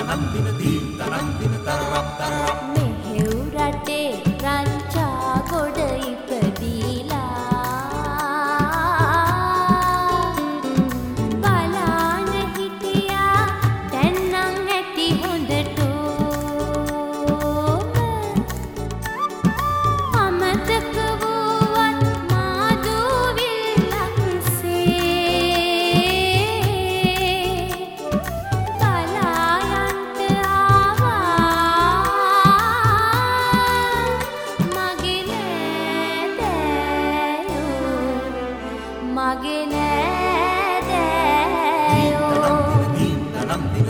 මෙහෙව් රටේ රංචා ගොඩ ඉපදීලා බලාන හිටියා දැන් නම් ඇති හොඳටම අමතක වුවත් මාදුවිල්ලක්සේ බලායන්ට මගේ නෑදෑයෝ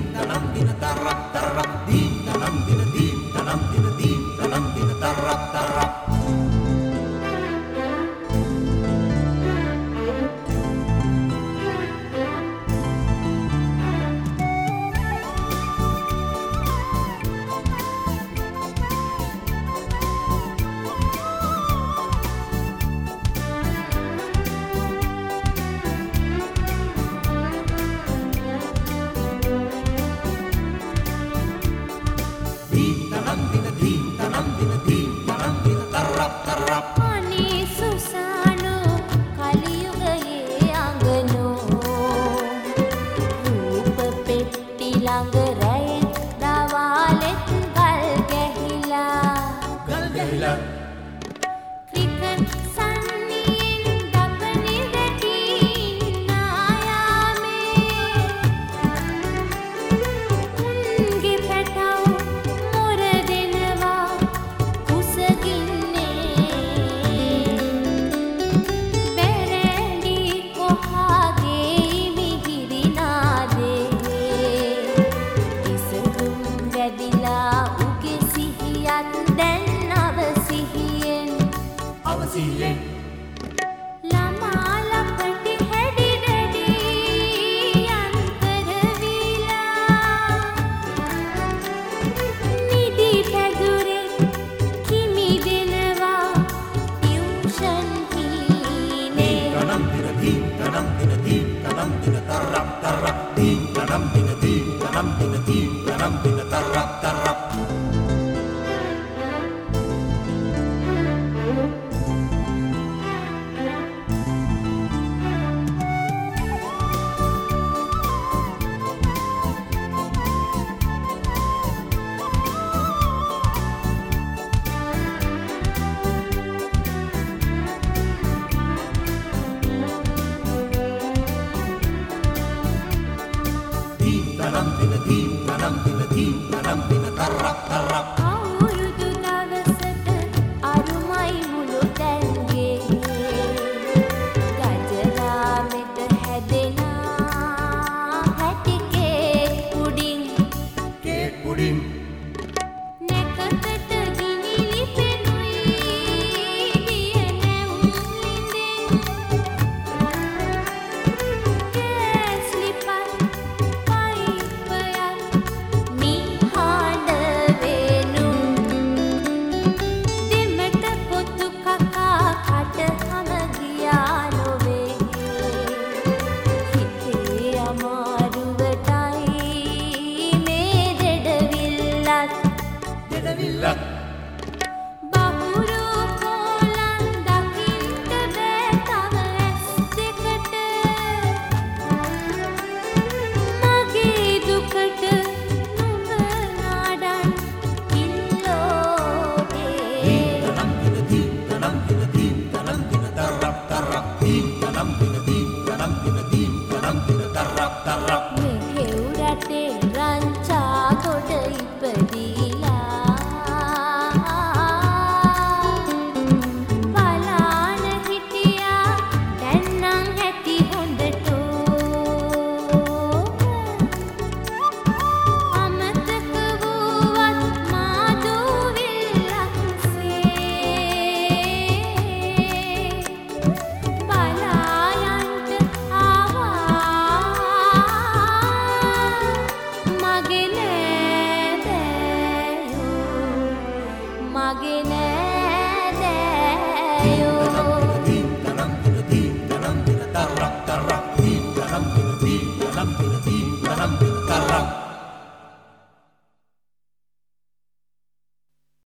අනේ සුසානෝ කලියුගයේ අඟනෝ රූප පෙට්ටි ළඟ රැයෙත් දවාලෙත් ගල් ගැහිලා ක්‍රිකට් සන්නියෙන් දපනි රැටින් නායාමේ උන්ගේ පැටව මොර දෙනවා කුසගින්නේ බැරැණි කොහාගේ මිහිරි නාදේ ඉසුරුම් වැඩිලා උගේ සිහියත් දැන් අවසිහියෙන් ළමා ලපටි හැඩි දැඩි අන්තර වීලා නිදි පැදුරේ කිමි දෙනවා ටියුෂන් හීනේ අවුරුදු දවසට අරුමයි මුළු තැන්ගේ ගජරාමෙට හැදෙනා හැටි කේක් පුඩින්